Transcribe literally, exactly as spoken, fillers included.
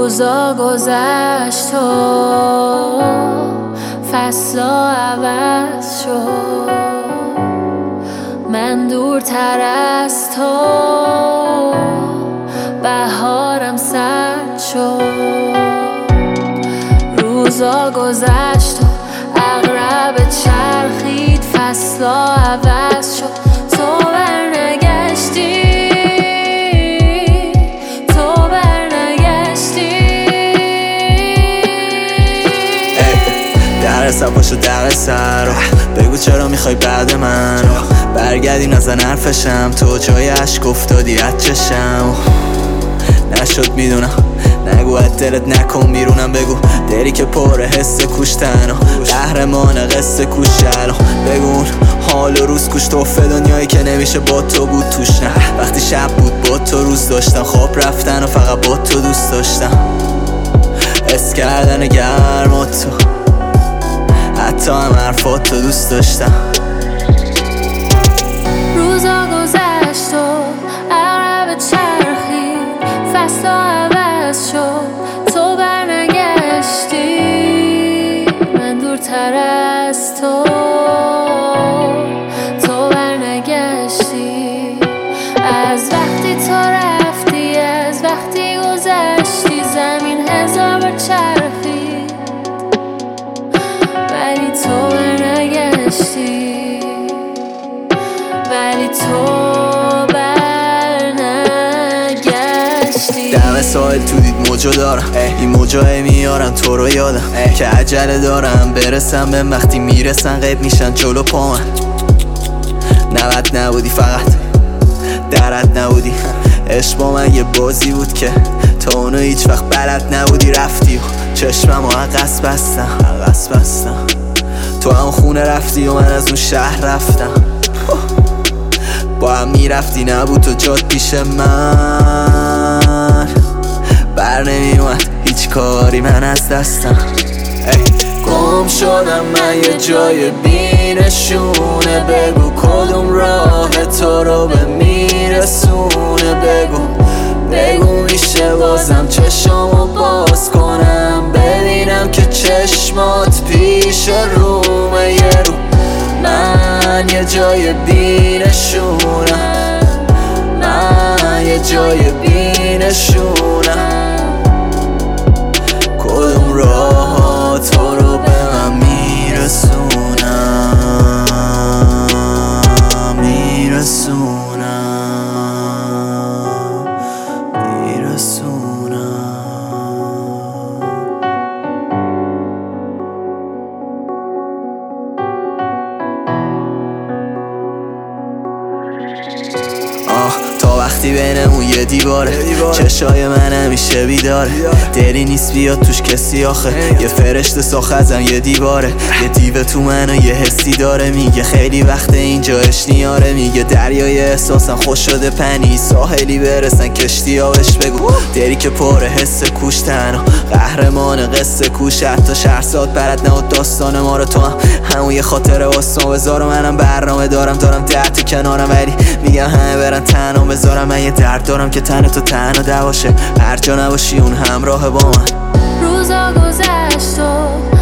روزا گذشت و فصلا عوض شد، من دورتر از تو بهارم سرد شد. روزا گذشت و عقرب چرخید، فصلا عوض شد، تو برنگشتی، تو برنگشتی. در سر پاشو در سر بگو چرا میخوای بعد من برگردی نزن حرفشم، تو جای عشق افتادی از چشم. نشد میدونم نگو از دلت نکن بیرونم، بگو دلی که پر حس کوشتن و قهرمان قصه کوشن. بگو اون حال و روز کوش توفه دنیایی که نمیشه با تو بود توش. نه وقتی شب بود با تو روز داشتم، خواب رفتن و فقط با تو دوست داشتم، حس کردن گرم و تو حتی هم حرفات تو دوست داشتم. روزا گذشت و عقرب چرخید، فصلا عوض شد، تو برنگشتی، من دورتر از تو، تو برنگشتی. از وقتی تو رفتی، از وقتی گذشتی، زمین هزار بار چرخید ولی تو برنگشتی، ولی تو برنگشتی. دم ساحل تو دید موجو دارم، این موجای میارن تو رو یادم که عجله دارم برسم به وقتی میرسن غیب میشن جلو پا من. نوت نبودی فقط درت نبودی، عشق با من یه بازی بود که تو اونو هیچ وقت بلد نبودی. رفتی و چشمم و عقص بستم عقص بستم تو هم خونه رفتی و من از اون شهر رفتم. با هم میرفتی نبود تو جاد پیش من، بر نمیومد هیچ کاری من از دستم. گم شدم من یه جای بینشونه، بگو کدوم راه تو رو به میرسونه. بگو بگو میشه بازم چشمو باز کنم، ببینم که چشمات پیش رومه یه رو. من یه جای بینشونم، من یه جای بینشونم، کدوم راه تو رو به من میرسونم میرسونم میرسونم. آه تا وقتی بینمون یه دیواره، چشای من همیشه بیداره، دلی نیست بیاد توش کسی آخه، یه فرشته ساخت ازم یه دیواره، یه دیو تو منو یه حسی داره، میگه خیلی وقت اینجا اشنیاره، میگه دریای احساسم خوش شده پنی، ساحلی برسن کشتی ها بهش بگو دلی که پر حس کوشتن و قهرمان قصه کوش. حتی شهرزاد برد نه داستان ما رو تو هم همون یه خاطره واسم بذار. منم برنامه دارم دارم ده تو کنارم، ولی میگم همه برن تنها بذارم. من یه درد دارم که تن تو تنها دواشه، هر جا نباشی اون همراه با من. روزا گذشت و